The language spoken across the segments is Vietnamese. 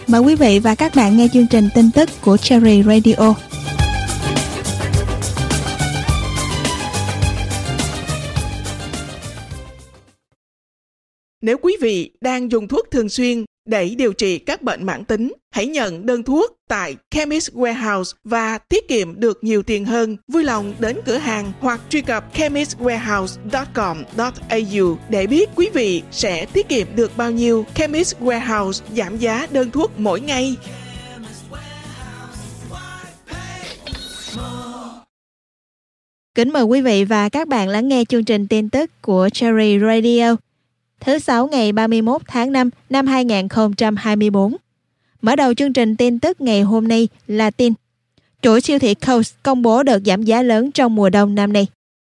Mời quý vị và các bạn nghe chương trình tin tức của Cherry Radio. Nếu quý vị đang dùng thuốc thường xuyên để điều trị các bệnh mãn tính, hãy nhận đơn thuốc tại Chemist Warehouse và tiết kiệm được nhiều tiền hơn. Vui lòng đến cửa hàng hoặc truy cập chemistwarehouse.com.au để biết quý vị sẽ tiết kiệm được bao nhiêu. Chemist Warehouse giảm giá đơn thuốc mỗi ngày. Kính mời quý vị và các bạn lắng nghe chương trình tin tức của Cherry Radio. Thứ Sáu ngày 31 tháng 5 năm 2024. Mở đầu chương trình tin tức ngày hôm nay là tin chuỗi siêu thị Coles công bố đợt giảm giá lớn trong mùa đông năm nay.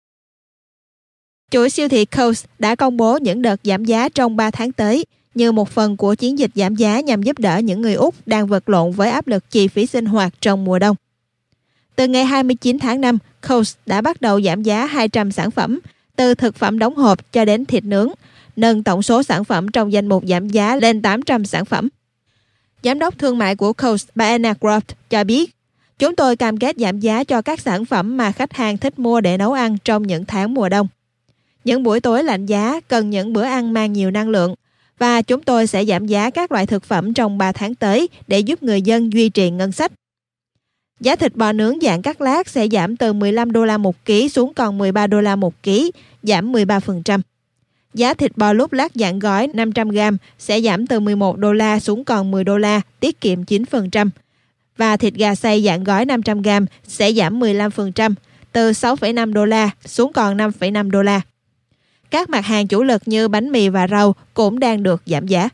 Chuỗi siêu thị Coles đã công bố những đợt giảm giá trong 3 tháng tới như một phần của chiến dịch giảm giá nhằm giúp đỡ những người Úc đang vật lộn với áp lực chi phí sinh hoạt trong mùa đông. Từ ngày 29 tháng 5, Coles đã bắt đầu giảm giá 200 sản phẩm, từ thực phẩm đóng hộp cho đến thịt nướng, nâng tổng số sản phẩm trong danh mục giảm giá lên 800 sản phẩm. Giám đốc thương mại của Coles, bà Anna Croft, cho biết, chúng tôi cam kết giảm giá cho các sản phẩm mà khách hàng thích mua để nấu ăn trong những tháng mùa đông. Những buổi tối lạnh giá cần những bữa ăn mang nhiều năng lượng, và chúng tôi sẽ giảm giá các loại thực phẩm trong 3 tháng tới để giúp người dân duy trì ngân sách. Giá thịt bò nướng dạng cắt lát sẽ giảm từ 15 đô la một ký xuống còn 13 đô la một ký, giảm 13%. Giá thịt bò lúc lát dạng gói 500g sẽ giảm từ 11 đô la xuống còn 10 đô la, tiết kiệm 9%. Và thịt gà xay dạng gói 500g sẽ giảm 15%, từ 6,5 đô la xuống còn 5,5 đô la. Các mặt hàng chủ lực như bánh mì và rau cũng đang được giảm giá.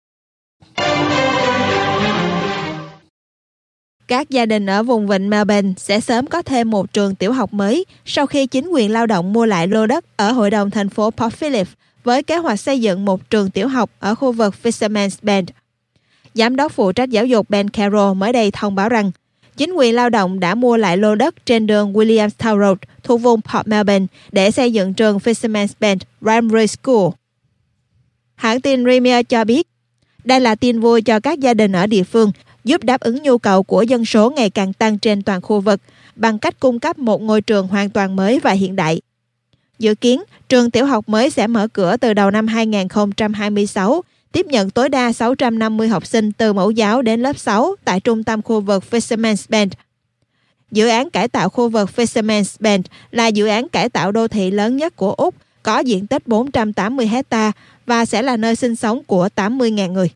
Các gia đình ở vùng vịnh Melbourne sẽ sớm có thêm một trường tiểu học mới sau khi chính quyền lao động mua lại lô đất ở hội đồng thành phố Port Phillip với kế hoạch xây dựng một trường tiểu học ở khu vực Fisherman's Bend. Giám đốc phụ trách giáo dục Ben Carroll mới đây thông báo rằng chính quyền lao động đã mua lại lô đất trên đường Williamstown Road thuộc vùng Port Melbourne để xây dựng trường Fisherman's Bend Primary School. Hãng tin Premier cho biết, đây là tin vui cho các gia đình ở địa phương, giúp đáp ứng nhu cầu của dân số ngày càng tăng trên toàn khu vực bằng cách cung cấp một ngôi trường hoàn toàn mới và hiện đại. Dự kiến, trường tiểu học mới sẽ mở cửa từ đầu năm 2026, tiếp nhận tối đa 650 học sinh từ mẫu giáo đến lớp 6 tại trung tâm khu vực Fisherman's Bend. Dự án cải tạo khu vực Fisherman's Bend là dự án cải tạo đô thị lớn nhất của Úc, có diện tích 480 hectare và sẽ là nơi sinh sống của 80.000 người.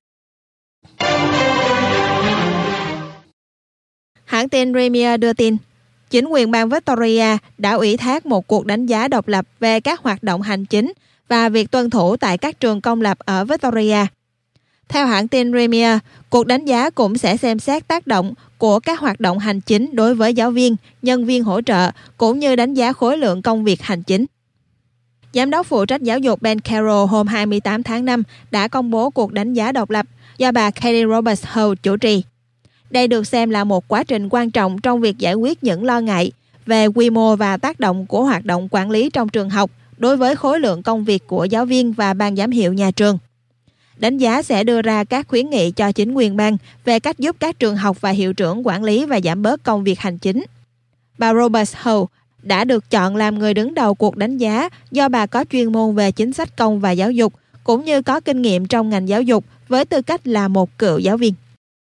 Hãng tin Premier đưa tin, chính quyền bang Victoria đã ủy thác một cuộc đánh giá độc lập về các hoạt động hành chính và việc tuân thủ tại các trường công lập ở Victoria. Theo hãng tin Premier, cuộc đánh giá cũng sẽ xem xét tác động của các hoạt động hành chính đối với giáo viên, nhân viên hỗ trợ, cũng như đánh giá khối lượng công việc hành chính. Giám đốc phụ trách giáo dục Ben Carroll hôm 28 tháng 5 đã công bố cuộc đánh giá độc lập do bà Katie Roberts-Howe chủ trì. Đây được xem là một quá trình quan trọng trong việc giải quyết những lo ngại về quy mô và tác động của hoạt động quản lý trong trường học đối với khối lượng công việc của giáo viên và ban giám hiệu nhà trường. Đánh giá sẽ đưa ra các khuyến nghị cho chính quyền bang về cách giúp các trường học và hiệu trưởng quản lý và giảm bớt công việc hành chính. Bà Roberts-Howe đã được chọn làm người đứng đầu cuộc đánh giá do bà có chuyên môn về chính sách công và giáo dục, cũng như có kinh nghiệm trong ngành giáo dục với tư cách là một cựu giáo viên.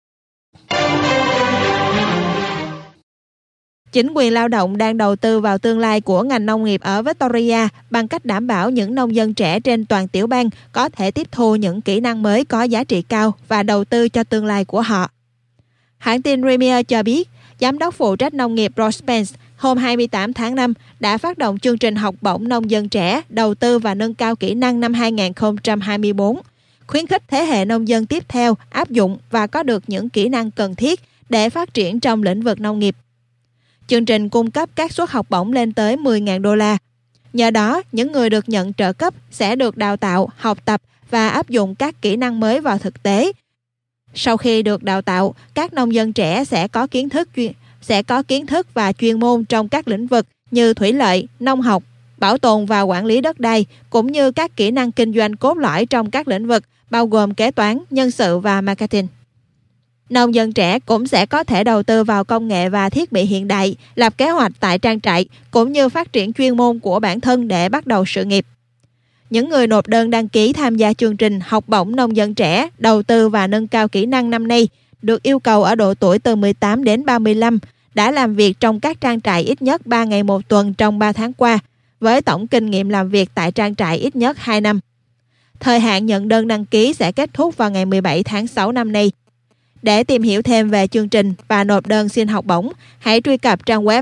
Chính quyền lao động đang đầu tư vào tương lai của ngành nông nghiệp ở Victoria bằng cách đảm bảo những nông dân trẻ trên toàn tiểu bang có thể tiếp thu những kỹ năng mới có giá trị cao và đầu tư cho tương lai của họ. Hãng tin Premier cho biết, giám đốc phụ trách nông nghiệp Ross Spence hôm 28 tháng 5 đã phát động chương trình học bổng nông dân trẻ, đầu tư và nâng cao kỹ năng năm 2024, khuyến khích thế hệ nông dân tiếp theo áp dụng và có được những kỹ năng cần thiết để phát triển trong lĩnh vực nông nghiệp. Chương trình cung cấp các suất học bổng lên tới 10.000 đô la. Nhờ đó, những người được nhận trợ cấp sẽ được đào tạo, học tập và áp dụng các kỹ năng mới vào thực tế. Sau khi được đào tạo, các nông dân trẻ sẽ có kiến thức và chuyên môn trong các lĩnh vực như thủy lợi, nông học, bảo tồn và quản lý đất đai, cũng như các kỹ năng kinh doanh cốt lõi trong các lĩnh vực bao gồm kế toán, nhân sự và marketing. Nông dân trẻ cũng sẽ có thể đầu tư vào công nghệ và thiết bị hiện đại, lập kế hoạch tại trang trại, cũng như phát triển chuyên môn của bản thân để bắt đầu sự nghiệp. Những người nộp đơn đăng ký tham gia chương trình học bổng nông dân trẻ, đầu tư và nâng cao kỹ năng năm nay được yêu cầu ở độ tuổi từ 18 đến 35, đã làm việc trong các trang trại ít nhất 3 ngày một tuần trong 3 tháng qua, với tổng kinh nghiệm làm việc tại trang trại ít nhất 2 năm. Thời hạn nhận đơn đăng ký sẽ kết thúc vào ngày 17 tháng 6 năm nay. Để tìm hiểu thêm về chương trình và nộp đơn xin học bổng, hãy truy cập trang web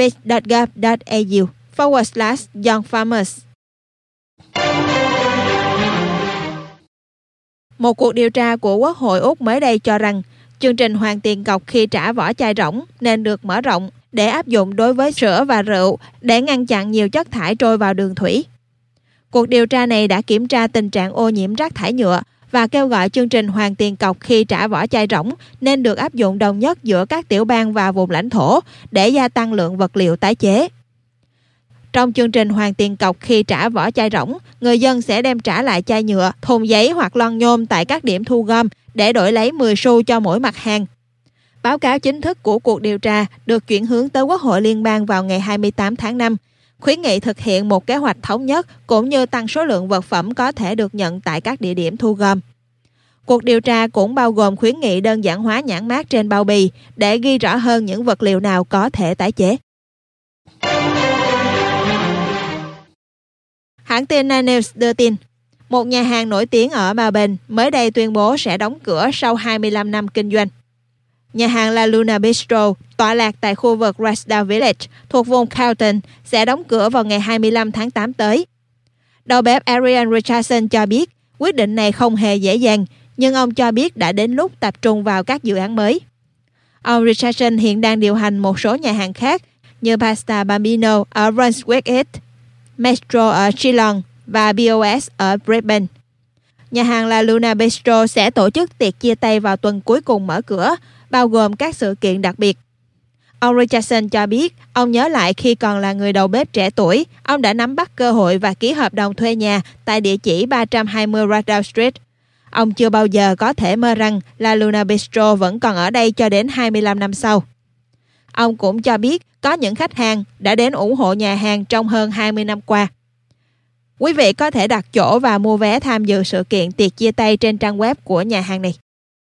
vic.gov.au/young farmers. Một cuộc điều tra của Quốc hội Úc mới đây cho rằng chương trình hoàn tiền cọc khi trả vỏ chai rỗng nên được mở rộng để áp dụng đối với sữa và rượu để ngăn chặn nhiều chất thải trôi vào đường thủy. Cuộc điều tra này đã kiểm tra tình trạng ô nhiễm rác thải nhựa và kêu gọi chương trình hoàn tiền cọc khi trả vỏ chai rỗng nên được áp dụng đồng nhất giữa các tiểu bang và vùng lãnh thổ để gia tăng lượng vật liệu tái chế. Trong chương trình hoàn tiền cọc khi trả vỏ chai rỗng, người dân sẽ đem trả lại chai nhựa, thùng giấy hoặc lon nhôm tại các điểm thu gom để đổi lấy 10 xu cho mỗi mặt hàng. Báo cáo chính thức của cuộc điều tra được chuyển hướng tới Quốc hội Liên bang vào ngày 28 tháng 5, khuyến nghị thực hiện một kế hoạch thống nhất cũng như tăng số lượng vật phẩm có thể được nhận tại các địa điểm thu gom. Cuộc điều tra cũng bao gồm khuyến nghị đơn giản hóa nhãn mác trên bao bì để ghi rõ hơn những vật liệu nào có thể tái chế. Hãng tin Nine News đưa tin, một nhà hàng nổi tiếng ở Melbourne mới đây tuyên bố sẽ đóng cửa sau 25 năm kinh doanh. Nhà hàng La Luna Bistro, tọa lạc tại khu vực Rydal Village thuộc vùng Carlton, sẽ đóng cửa vào ngày 25 tháng 8 tới. Đầu bếp Arian Richardson cho biết quyết định này không hề dễ dàng, nhưng ông cho biết đã đến lúc tập trung vào các dự án mới. Ông Richardson hiện đang điều hành một số nhà hàng khác như Pasta Bambino ở Brunswick East, Metro ở Geelong và BOS ở Brisbane. Nhà hàng La Luna Bistro sẽ tổ chức tiệc chia tay vào tuần cuối cùng mở cửa, bao gồm các sự kiện đặc biệt. Ông Richardson cho biết, ông nhớ lại khi còn là người đầu bếp trẻ tuổi, ông đã nắm bắt cơ hội và ký hợp đồng thuê nhà tại địa chỉ 320 Rydal Street. Ông chưa bao giờ có thể mơ rằng La Luna Bistro vẫn còn ở đây cho đến 25 năm sau. Ông cũng cho biết có những khách hàng đã đến ủng hộ nhà hàng trong hơn 20 năm qua. Quý vị có thể đặt chỗ và mua vé tham dự sự kiện tiệc chia tay trên trang web của nhà hàng này.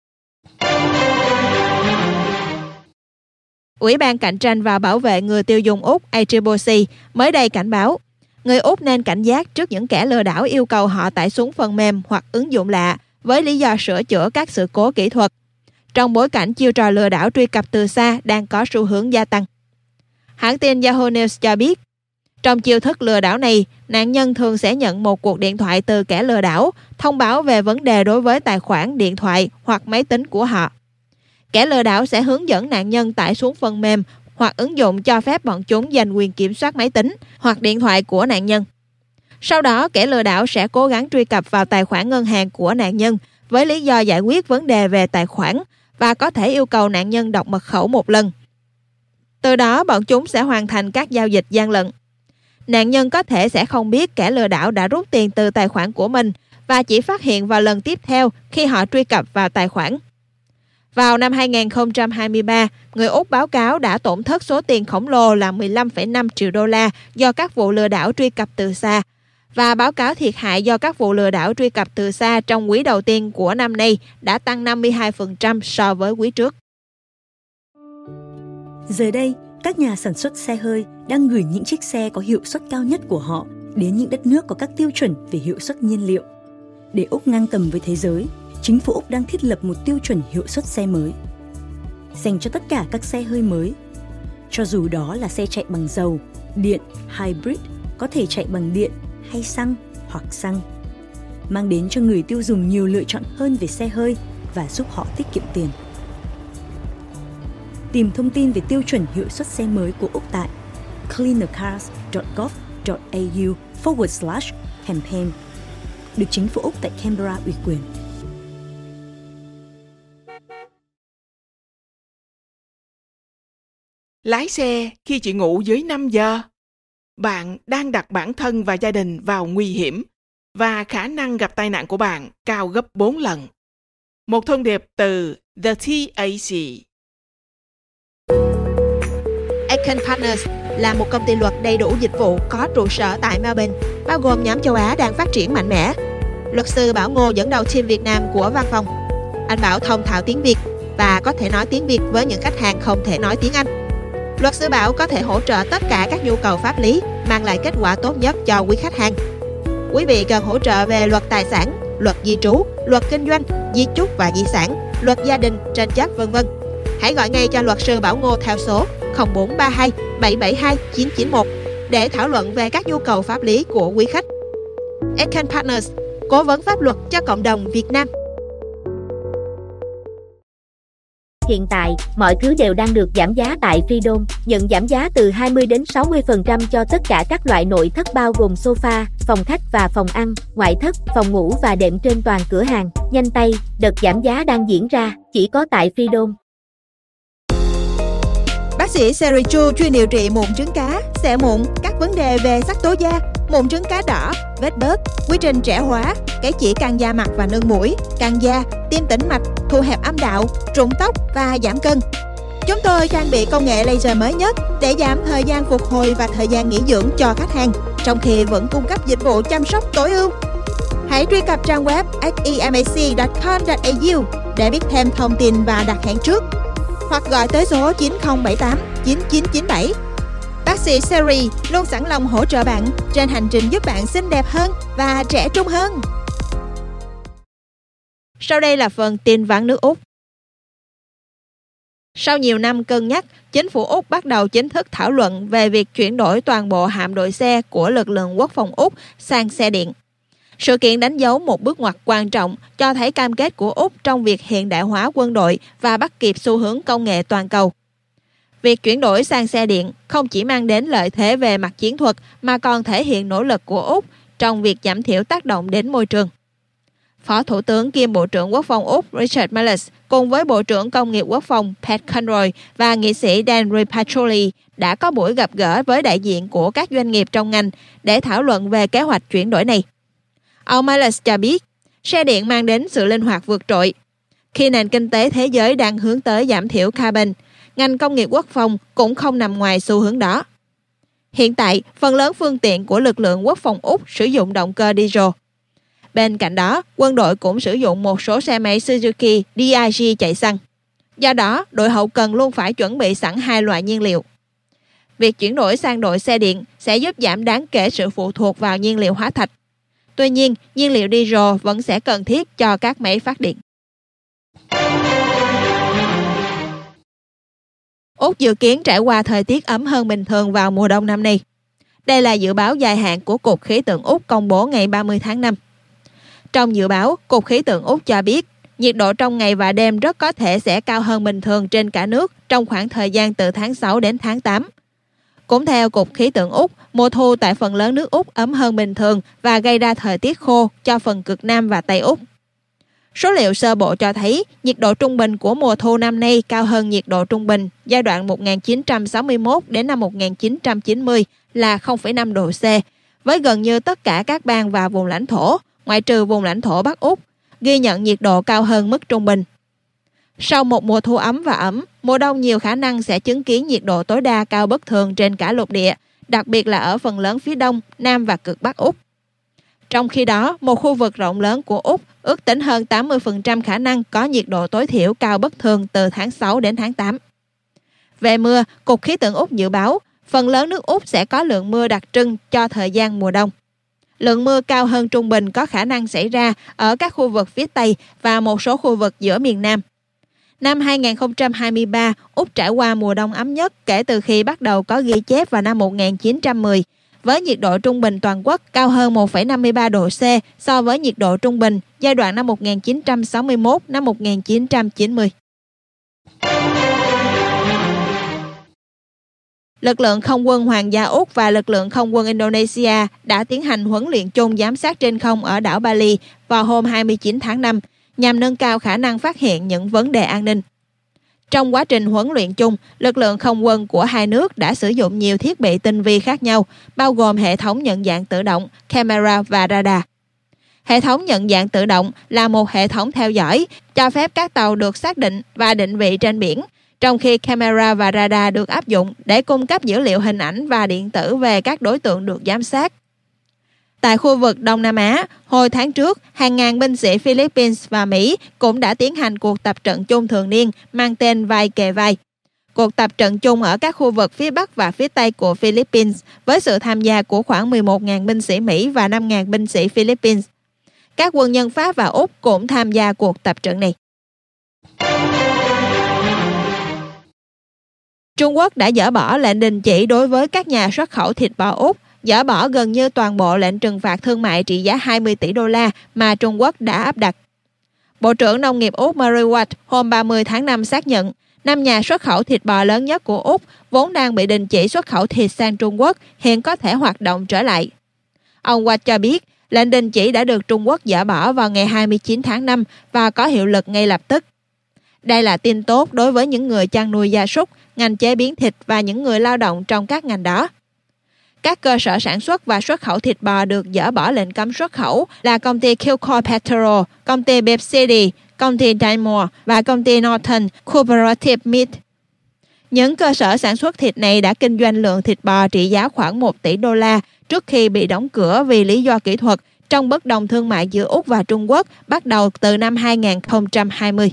Ủy ban Cạnh tranh và Bảo vệ người tiêu dùng Úc ACCC mới đây cảnh báo, người Úc nên cảnh giác trước những kẻ lừa đảo yêu cầu họ tải xuống phần mềm hoặc ứng dụng lạ với lý do sửa chữa các sự cố kỹ thuật, trong bối cảnh chiêu trò lừa đảo truy cập từ xa đang có xu hướng gia tăng. Hãng tin Yahoo News cho biết, trong chiêu thức lừa đảo này, nạn nhân thường sẽ nhận một cuộc điện thoại từ kẻ lừa đảo, thông báo về vấn đề đối với tài khoản điện thoại hoặc máy tính của họ. Kẻ lừa đảo sẽ hướng dẫn nạn nhân tải xuống phần mềm hoặc ứng dụng cho phép bọn chúng giành quyền kiểm soát máy tính hoặc điện thoại của nạn nhân. Sau đó, kẻ lừa đảo sẽ cố gắng truy cập vào tài khoản ngân hàng của nạn nhân với lý do giải quyết vấn đề về tài khoản và có thể yêu cầu nạn nhân đọc mật khẩu một lần. Từ đó, bọn chúng sẽ hoàn thành các giao dịch gian lận. Nạn nhân có thể sẽ không biết kẻ lừa đảo đã rút tiền từ tài khoản của mình và chỉ phát hiện vào lần tiếp theo khi họ truy cập vào tài khoản. Vào năm 2023, người Úc báo cáo đã tổn thất số tiền khổng lồ là 15,5 triệu đô la do các vụ lừa đảo truy cập từ xa, và báo cáo thiệt hại do các vụ lừa đảo truy cập từ xa trong quý đầu tiên của năm nay đã tăng 52% so với quý trước. Giờ đây, các nhà sản xuất xe hơi đang gửi những chiếc xe có hiệu suất cao nhất của họ đến những đất nước có các tiêu chuẩn về hiệu suất nhiên liệu. Để Úc ngang tầm với thế giới, chính phủ Úc đang thiết lập một tiêu chuẩn hiệu suất xe mới dành cho tất cả các xe hơi mới. Cho dù đó là xe chạy bằng dầu, điện, hybrid, có thể chạy bằng điện hay xăng hoặc xăng, mang đến cho người tiêu dùng nhiều lựa chọn hơn về xe hơi và giúp họ tiết kiệm tiền. Tìm thông tin về tiêu chuẩn hiệu suất xe mới của Úc tại cleanercars.gov.au/campaign, được chính phủ Úc tại Canberra ủy quyền. Lái xe khi chỉ ngủ dưới 5 giờ. Bạn đang đặt bản thân và gia đình vào nguy hiểm và khả năng gặp tai nạn của bạn cao gấp 4 lần. Một thông điệp từ The TAC. Aiken Partners là một công ty luật đầy đủ dịch vụ có trụ sở tại Melbourne, bao gồm nhóm châu Á đang phát triển mạnh mẽ. Luật sư Bảo Ngô dẫn đầu team Việt Nam của văn phòng. Anh Bảo thông thạo tiếng Việt và có thể nói tiếng Việt với những khách hàng không thể nói tiếng Anh. Luật sư Bảo có thể hỗ trợ tất cả các nhu cầu pháp lý, mang lại kết quả tốt nhất cho quý khách hàng. Quý vị cần hỗ trợ về luật tài sản, luật di trú, luật kinh doanh, di chúc và di sản, luật gia đình, tranh chấp v.v. Hãy gọi ngay cho luật sư Bảo Ngô theo số 0432 772 991 để thảo luận về các nhu cầu pháp lý của quý khách. Aiken Partners, cố vấn pháp luật cho cộng đồng Việt Nam. Hiện tại, mọi thứ đều đang được giảm giá tại Freedom, nhận giảm giá từ 20 đến 60% cho tất cả các loại nội thất bao gồm sofa, phòng khách và phòng ăn, ngoại thất, phòng ngủ và đệm trên toàn cửa hàng. Nhanh tay, đợt giảm giá đang diễn ra, chỉ có tại Freedom. Bác sĩ Sherry Chu chuyên điều trị mụn trứng cá, sẹo mụn, các vấn đề về sắc tố da, mụn trứng cá đỏ, vết bớt, quy trình trẻ hóa, cái chỉ căng da mặt và nâng mũi, căng da, tim tĩnh mạch, thu hẹp âm đạo, rụng tóc và giảm cân. Chúng tôi trang bị công nghệ laser mới nhất để giảm thời gian phục hồi và thời gian nghỉ dưỡng cho khách hàng, trong khi vẫn cung cấp dịch vụ chăm sóc tối ưu. Hãy truy cập trang web xemac.com.au để biết thêm thông tin và đặt hẹn trước, hoặc gọi tới số 9078 9997. Bác sĩ Sherry luôn sẵn lòng hỗ trợ bạn trên hành trình giúp bạn xinh đẹp hơn và trẻ trung hơn. Sau đây là phần tin vắn nước Úc. Sau nhiều năm cân nhắc, chính phủ Úc bắt đầu chính thức thảo luận về việc chuyển đổi toàn bộ hạm đội xe của lực lượng quốc phòng Úc sang xe điện. Sự kiện đánh dấu một bước ngoặt quan trọng, cho thấy cam kết của Úc trong việc hiện đại hóa quân đội và bắt kịp xu hướng công nghệ toàn cầu. Việc chuyển đổi sang xe điện không chỉ mang đến lợi thế về mặt chiến thuật mà còn thể hiện nỗ lực của Úc trong việc giảm thiểu tác động đến môi trường. Phó Thủ tướng kiêm Bộ trưởng Quốc phòng Úc Richard Marles cùng với Bộ trưởng Công nghiệp Quốc phòng Pat Conroy và nghị sĩ Dan Ripatoli đã có buổi gặp gỡ với đại diện của các doanh nghiệp trong ngành để thảo luận về kế hoạch chuyển đổi này. Ông Marles cho biết, xe điện mang đến sự linh hoạt vượt trội. Khi nền kinh tế thế giới đang hướng tới giảm thiểu carbon, ngành công nghiệp quốc phòng cũng không nằm ngoài xu hướng đó. Hiện tại, phần lớn phương tiện của lực lượng quốc phòng Úc sử dụng động cơ diesel. Bên cạnh đó, quân đội cũng sử dụng một số xe máy Suzuki DIG chạy xăng. Do đó, đội hậu cần luôn phải chuẩn bị sẵn hai loại nhiên liệu. Việc chuyển đổi sang đội xe điện sẽ giúp giảm đáng kể sự phụ thuộc vào nhiên liệu hóa thạch. Tuy nhiên, nhiên liệu diesel vẫn sẽ cần thiết cho các máy phát điện. Úc dự kiến trải qua thời tiết ấm hơn bình thường vào mùa đông năm nay. Đây là dự báo dài hạn của Cục Khí tượng Úc công bố ngày 30 tháng 5. Trong dự báo, Cục Khí tượng Úc cho biết, nhiệt độ trong ngày và đêm rất có thể sẽ cao hơn bình thường trên cả nước trong khoảng thời gian từ tháng 6 đến tháng 8. Cũng theo Cục Khí tượng Úc, mùa thu tại phần lớn nước Úc ấm hơn bình thường và gây ra thời tiết khô cho phần cực Nam và Tây Úc. Số liệu sơ bộ cho thấy nhiệt độ trung bình của mùa thu năm nay cao hơn nhiệt độ trung bình giai đoạn 1961 đến năm 1990 là 0,5 độ C, với gần như tất cả các bang và vùng lãnh thổ, ngoại trừ vùng lãnh thổ Bắc Úc, ghi nhận nhiệt độ cao hơn mức trung bình. Sau một mùa thu ấm và ẩm, mùa đông nhiều khả năng sẽ chứng kiến nhiệt độ tối đa cao bất thường trên cả lục địa, đặc biệt là ở phần lớn phía đông, nam và cực Bắc Úc. Trong khi đó, một khu vực rộng lớn của Úc ước tính hơn 80% khả năng có nhiệt độ tối thiểu cao bất thường từ tháng 6 đến tháng 8. Về mưa, Cục Khí tượng Úc dự báo phần lớn nước Úc sẽ có lượng mưa đặc trưng cho thời gian mùa đông. Lượng mưa cao hơn trung bình có khả năng xảy ra ở các khu vực phía Tây và một số khu vực giữa miền Nam. Năm 2023, Úc trải qua mùa đông ấm nhất kể từ khi bắt đầu có ghi chép vào năm 1910, với nhiệt độ trung bình toàn quốc cao hơn 1,53 độ C so với nhiệt độ trung bình giai đoạn năm 1961 năm 1990. Lực lượng không quân Hoàng gia Úc và lực lượng không quân Indonesia đã tiến hành huấn luyện chung giám sát trên không ở đảo Bali vào hôm 29 tháng 5 nhằm nâng cao khả năng phát hiện những vấn đề an ninh. Trong quá trình huấn luyện chung, lực lượng không quân của hai nước đã sử dụng nhiều thiết bị tinh vi khác nhau, bao gồm hệ thống nhận dạng tự động, camera và radar. Hệ thống nhận dạng tự động là một hệ thống theo dõi, cho phép các tàu được xác định và định vị trên biển, trong khi camera và radar được áp dụng để cung cấp dữ liệu hình ảnh và điện tử về các đối tượng được giám sát. Tại khu vực Đông Nam Á, hồi tháng trước, hàng ngàn binh sĩ Philippines và Mỹ cũng đã tiến hành cuộc tập trận chung thường niên mang tên Vai kề vai. Cuộc tập trận chung ở các khu vực phía Bắc và phía Tây của Philippines với sự tham gia của khoảng 11.000 binh sĩ Mỹ và 5.000 binh sĩ Philippines. Các quân nhân Pháp và Úc cũng tham gia cuộc tập trận này. Trung Quốc đã dỡ bỏ lệnh đình chỉ đối với các nhà xuất khẩu thịt bò Úc, dỡ bỏ gần như toàn bộ lệnh trừng phạt thương mại trị giá 20 tỷ đô la mà Trung Quốc đã áp đặt. Bộ trưởng Nông nghiệp Úc Murray Watt hôm 30 tháng 5 xác nhận 5 nhà xuất khẩu thịt bò lớn nhất của Úc vốn đang bị đình chỉ xuất khẩu thịt sang Trung Quốc hiện có thể hoạt động trở lại. Ông Watt cho biết lệnh đình chỉ đã được Trung Quốc dỡ bỏ vào ngày 29 tháng 5 và có hiệu lực ngay lập tức. Đây là tin tốt đối với những người chăn nuôi gia súc, ngành chế biến thịt và những người lao động trong các ngành đó. Các cơ sở sản xuất và xuất khẩu thịt bò được dỡ bỏ lệnh cấm xuất khẩu là công ty Kilco Petrol, công ty Beef City, công ty Daimler và công ty Northern Cooperative Meat. Những cơ sở sản xuất thịt này đã kinh doanh lượng thịt bò trị giá khoảng 1 tỷ đô la trước khi bị đóng cửa vì lý do kỹ thuật trong bất đồng thương mại giữa Úc và Trung Quốc bắt đầu từ năm 2020.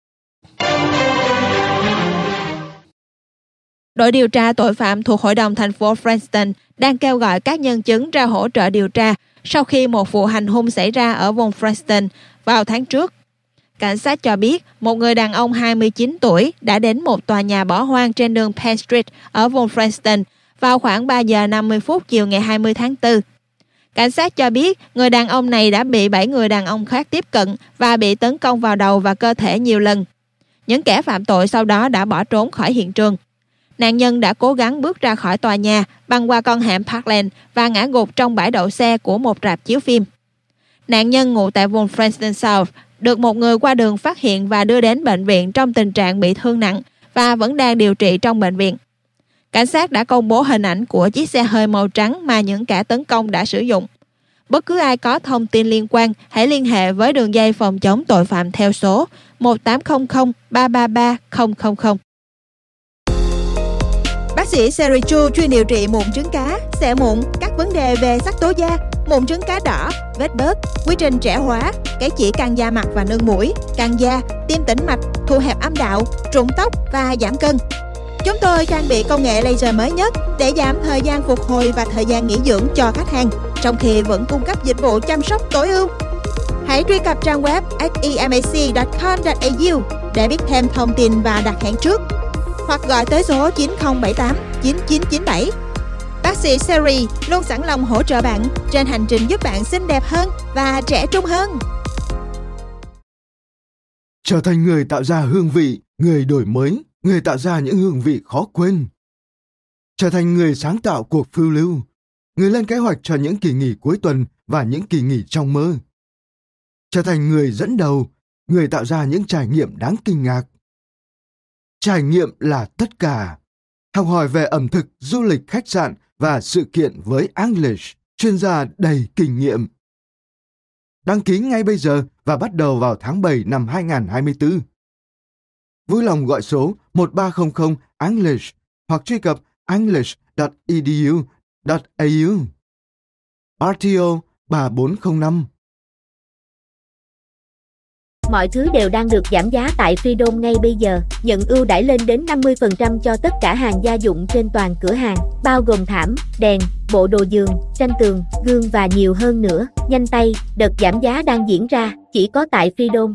Đội điều tra tội phạm thuộc Hội đồng thành phố Frankston đang kêu gọi các nhân chứng ra hỗ trợ điều tra sau khi một vụ hành hung xảy ra ở vùng Frankston vào tháng trước. Cảnh sát cho biết một người đàn ông 29 tuổi đã đến một tòa nhà bỏ hoang trên đường Penn Street ở vùng Frankston vào khoảng 3 giờ 50 phút chiều ngày 20 tháng 4. Cảnh sát cho biết người đàn ông này đã bị 7 người đàn ông khác tiếp cận và bị tấn công vào đầu và cơ thể nhiều lần. Những kẻ phạm tội sau đó đã bỏ trốn khỏi hiện trường. Nạn nhân đã cố gắng bước ra khỏi tòa nhà, băng qua con hẻm Parkland và ngã gục trong bãi đậu xe của một rạp chiếu phim. Nạn nhân ngụ tại vùng Frankston South được một người qua đường phát hiện và đưa đến bệnh viện trong tình trạng bị thương nặng và vẫn đang điều trị trong bệnh viện. Cảnh sát đã công bố hình ảnh của chiếc xe hơi màu trắng mà những kẻ tấn công đã sử dụng. Bất cứ ai có thông tin liên quan hãy liên hệ với đường dây phòng chống tội phạm theo số 1800 333 000. Bác sĩ Sherry Chu chuyên điều trị mụn trứng cá, sẹo mụn, các vấn đề về sắc tố da, mụn trứng cá đỏ, vết bớt, quy trình trẻ hóa, cái chỉ căng da mặt và nâng mũi, căng da, tim tĩnh mạch, thu hẹp âm đạo, rụng tóc và giảm cân. Chúng tôi trang bị công nghệ laser mới nhất để giảm thời gian phục hồi và thời gian nghỉ dưỡng cho khách hàng, trong khi vẫn cung cấp dịch vụ chăm sóc tối ưu. Hãy truy cập trang web semac.com.au để biết thêm thông tin và đặt hẹn trước, hoặc gọi tới số 9078 9997. Bác sĩ Sherry luôn sẵn lòng hỗ trợ bạn trên hành trình giúp bạn xinh đẹp hơn và trẻ trung hơn. Trở thành người tạo ra hương vị, người đổi mới, người tạo ra những hương vị khó quên. Trở thành người sáng tạo cuộc phiêu lưu, người lên kế hoạch cho những kỳ nghỉ cuối tuần và những kỳ nghỉ trong mơ. Trở thành người dẫn đầu, người tạo ra những trải nghiệm đáng kinh ngạc. Trải nghiệm là tất cả. Học hỏi về ẩm thực, du lịch, khách sạn và sự kiện với English, chuyên gia đầy kinh nghiệm. Đăng ký ngay bây giờ và bắt đầu vào tháng 7 năm 2024. Vui lòng gọi số 1300 English hoặc truy cập english.edu.au. RTO 3405. Mọi thứ đều đang được giảm giá tại Freedom ngay bây giờ. Nhận ưu đãi lên đến 50% cho tất cả hàng gia dụng trên toàn cửa hàng, bao gồm thảm, đèn, bộ đồ giường, tranh tường, gương và nhiều hơn nữa. Nhanh tay, đợt giảm giá đang diễn ra, chỉ có tại Freedom.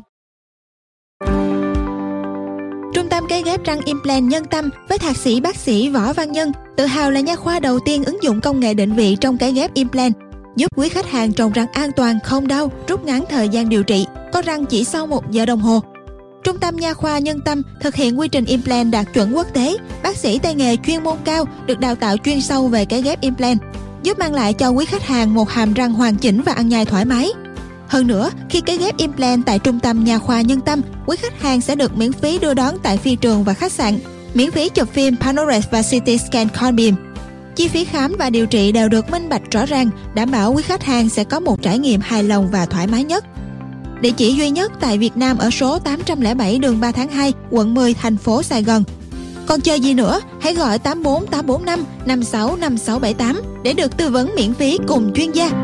Trung tâm cấy ghép răng implant Nhân Tâm với thạc sĩ bác sĩ Võ Văn Nhân tự hào là nha khoa đầu tiên ứng dụng công nghệ định vị trong cấy ghép implant, giúp quý khách hàng trồng răng an toàn, không đau, rút ngắn thời gian điều trị, có răng chỉ sau 1 giờ đồng hồ. Trung tâm nha khoa Nhân Tâm thực hiện quy trình implant đạt chuẩn quốc tế, bác sĩ tay nghề chuyên môn cao được đào tạo chuyên sâu về cấy ghép implant, giúp mang lại cho quý khách hàng một hàm răng hoàn chỉnh và ăn nhai thoải mái. Hơn nữa, khi cấy ghép implant tại Trung tâm nha khoa Nhân Tâm, quý khách hàng sẽ được miễn phí đưa đón tại phi trường và khách sạn, miễn phí chụp phim Panorex và CT scan con beam. Chi phí khám và điều trị đều được minh bạch rõ ràng, đảm bảo quý khách hàng sẽ có một trải nghiệm hài lòng và thoải mái nhất. Địa chỉ duy nhất tại Việt Nam ở số 807 đường 3 tháng 2, quận 10, thành phố Sài Gòn. Còn chờ gì nữa, hãy gọi 84845 565678 để được tư vấn miễn phí cùng chuyên gia.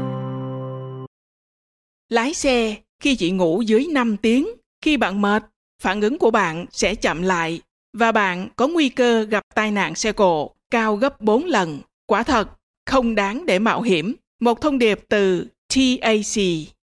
Lái xe khi chỉ ngủ dưới 5 tiếng, khi bạn mệt, phản ứng của bạn sẽ chậm lại và bạn có nguy cơ gặp tai nạn xe cộ cao gấp 4 lần. Quả thật, không đáng để mạo hiểm. Một thông điệp từ TAC.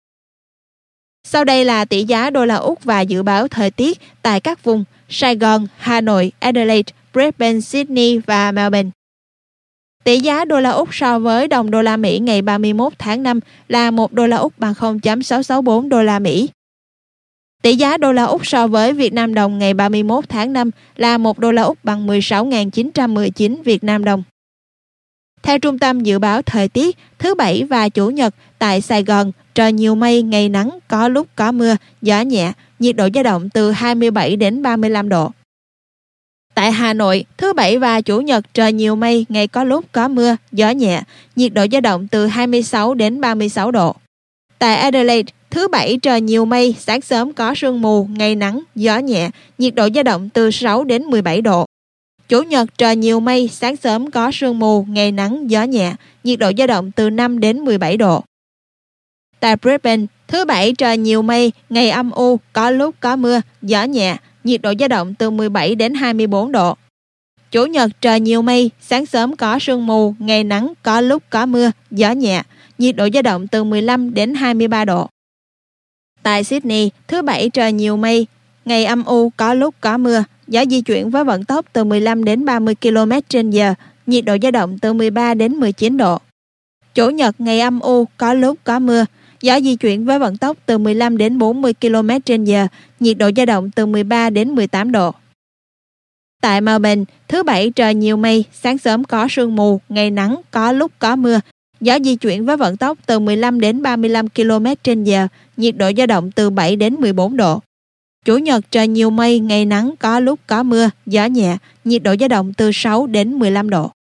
Sau đây là tỷ giá đô la Úc và dự báo thời tiết tại các vùng Sài Gòn, Hà Nội, Adelaide, Brisbane, Sydney và Melbourne. Tỷ giá đô la Úc so với đồng đô la Mỹ ngày 31 tháng 5 là 1 đô la Úc bằng 0.664 đô la Mỹ. Tỷ giá đô la Úc so với Việt Nam đồng ngày 31 tháng 5 là 1 đô la Úc bằng 16.919 Việt Nam đồng. Theo Trung tâm Dự báo Thời tiết, thứ Bảy và Chủ nhật tại Sài Gòn, trời nhiều mây, ngày nắng, có lúc có mưa, gió nhẹ, nhiệt độ dao động từ 27 đến 35 độ. Tại Hà Nội, thứ Bảy và Chủ nhật trời nhiều mây, ngày có lúc có mưa, gió nhẹ, nhiệt độ dao động từ 26 đến 36 độ. Tại Adelaide, thứ Bảy trời nhiều mây, sáng sớm có sương mù, ngày nắng, gió nhẹ, nhiệt độ dao động từ 6 đến 17 độ. Chủ nhật trời nhiều mây, sáng sớm có sương mù, ngày nắng, gió nhẹ, nhiệt độ dao động từ 5 đến 17 độ. Tại Brisbane, thứ Bảy trời nhiều mây, ngày âm u, có lúc có mưa, gió nhẹ, nhiệt độ dao động từ 17 đến 24 độ. Chủ nhật trời nhiều mây, sáng sớm có sương mù, ngày nắng, có lúc có mưa, gió nhẹ, nhiệt độ dao động từ 15 đến 23 độ. Tại Sydney, thứ Bảy trời nhiều mây, ngày âm u, có lúc có mưa, gió di chuyển với vận tốc từ 15 đến 30 km/h, nhiệt độ dao động từ 13 đến 19 độ. Chủ nhật ngày âm u, có lúc có mưa, gió di chuyển với vận tốc từ 15 đến 40 km/h, nhiệt độ dao động từ 13 đến 18 độ. Tại Melbourne, thứ Bảy trời nhiều mây, sáng sớm có sương mù, ngày nắng, có lúc có mưa, gió di chuyển với vận tốc từ 15 đến 35 km/h, nhiệt độ dao động từ 7 đến 14 độ. Chủ nhật trời nhiều mây, ngày nắng, có lúc có mưa, gió nhẹ, nhiệt độ dao động từ 6 đến 15 độ.